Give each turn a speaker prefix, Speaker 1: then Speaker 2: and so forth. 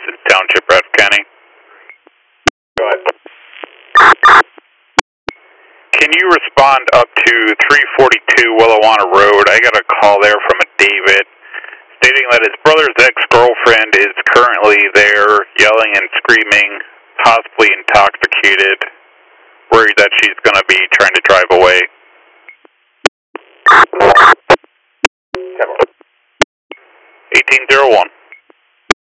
Speaker 1: Parsons Township, Bradford County.
Speaker 2: Go ahead.
Speaker 1: Can you respond up to 342 Willawanna Road? I got a call there from a David stating that his brother's ex-girlfriend is currently there yelling and screaming, possibly intoxicated, worried that she's going to be trying to drive away.